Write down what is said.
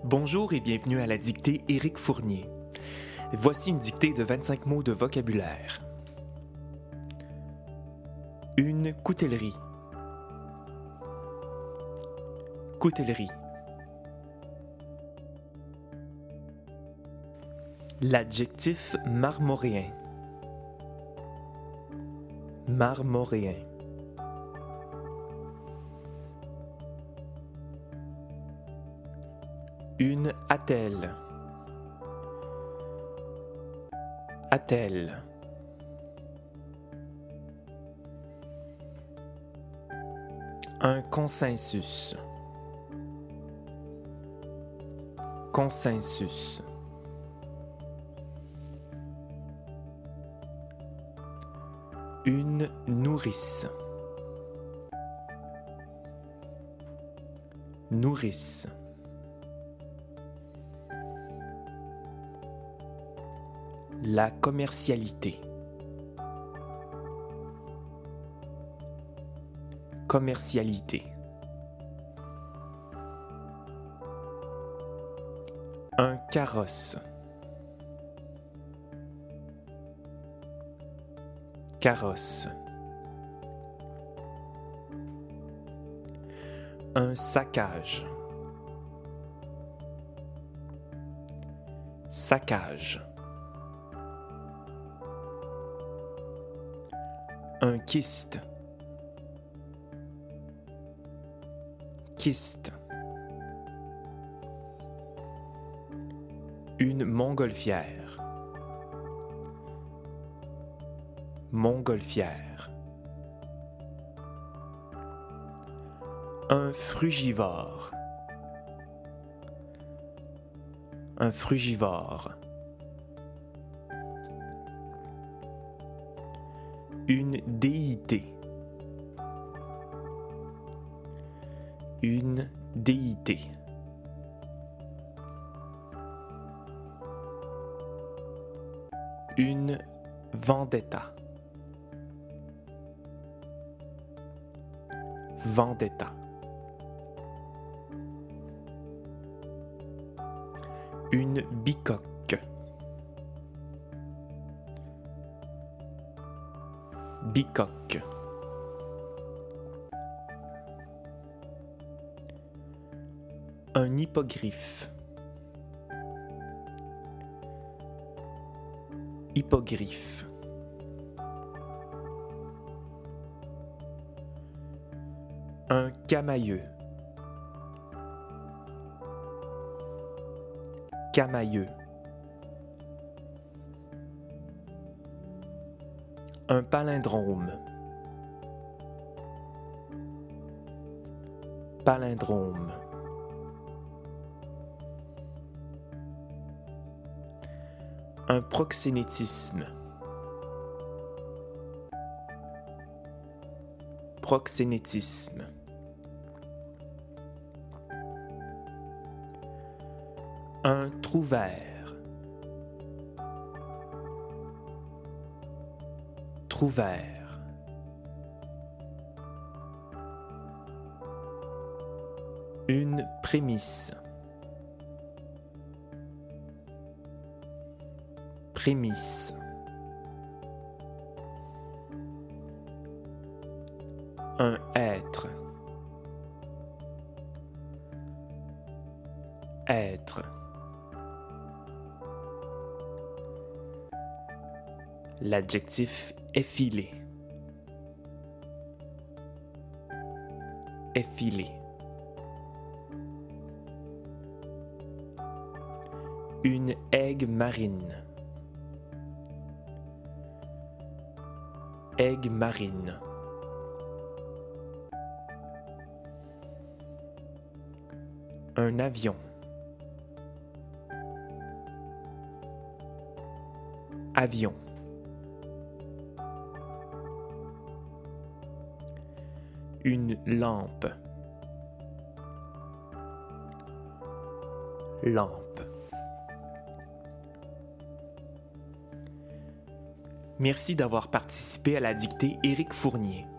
Bonjour et bienvenue à la dictée Éric Fournier. Voici une dictée de 25 mots de vocabulaire. Une coutellerie. Coutellerie. L'adjectif marmoréen. Marmoréen. Une attelle. Attelle. Un consensus. Consensus. Une nourrice. Nourrice. La commercialité. Commercialité. Un carrosse. Carrosse. Un saccage. Saccage. Un kyste. Kyste. Une montgolfière. Montgolfière. Un frugivore. Un frugivore. Une déité. Une déité. Une vendetta. Vendetta. Une bicoque. Bicoque. Un hippogriffe. Hippogriffe. Un camailleux. Camailleux. Un palindrome. Palindrome. Un proxénétisme. Proxénétisme. Un trouvère. Trouvère. Une prémisse. Prémisse. Un être. Être. L'adjectif effilé. Effilé. Une aigue marine. Aigue marine. Un avion. Avion. Une lampe. Lampe. Merci d'avoir participé à la dictée Éric Fournier.